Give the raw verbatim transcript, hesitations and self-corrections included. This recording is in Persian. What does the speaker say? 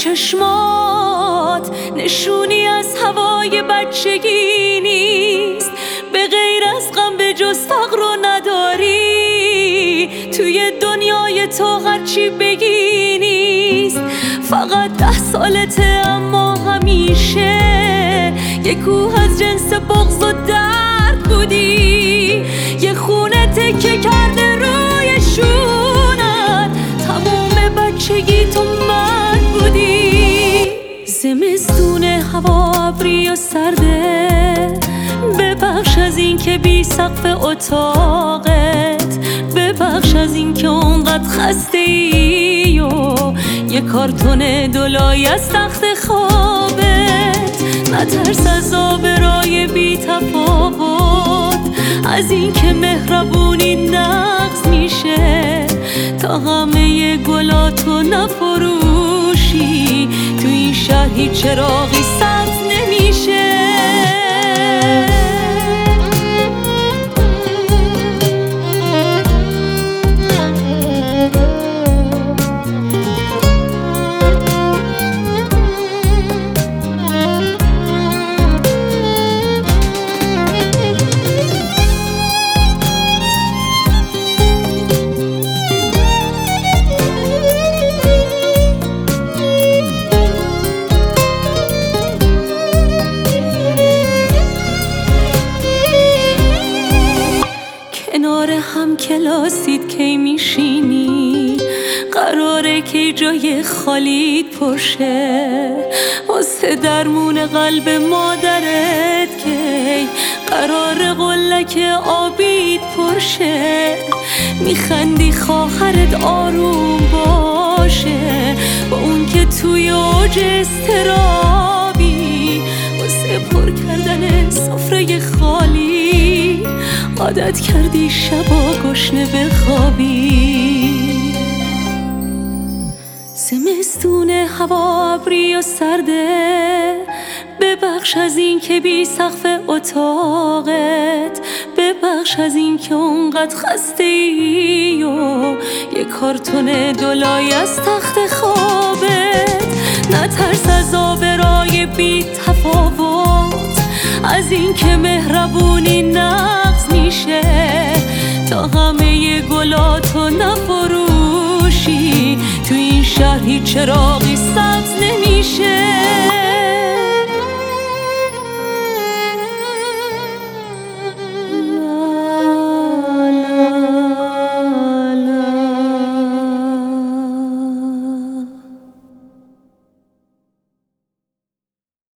چشمات نشونی از هوای بچگی نیست، به غیر از غم به جز فقر رو نداری. توی دنیای تو هرچی بگی نیست، فقط ده سالته اما همیشه یه کوه از جنس بغض و درد بودی. یه خونه تکه کرده روی شونت، تموم بچگی تو من بودی. زمستون هوا ابری و سرده، ببخش از این که بی سقف اتاقت، ببخش از این که اونقدر خسته ای و یه کارتون دولای از تخت خوابت. نترس از آبرای بی تفاوت، از این که مهربونی نقص میشه تا همه گلاتو نفروشی. تو این شهر هیچ چراغی سبز نمیشه. کنار هم کلاسید کی میشینی، قراره که جای خالیت پرشه. واسه درمون قلب مادرت کی قرار قلک آبیت پرشه. میخندی خواهرت آروم باشه با اون که توی اوج استرابی. واسه پر کردن سفره خالی عادت کردی شبا گشنه بخوابی. زمستون هوا ابری و سرده، ببخش از این که بی سقف اتاقت، ببخش از این که اونقدر خسته ای و یه کارتون دولای از تخت خوابت. نترس از آبرای بی تفاوت، از این که مهربونی نقص میشه تا همه گلاتو نفروشی. تو این شهر هیچ چراغی سبز نمیشه.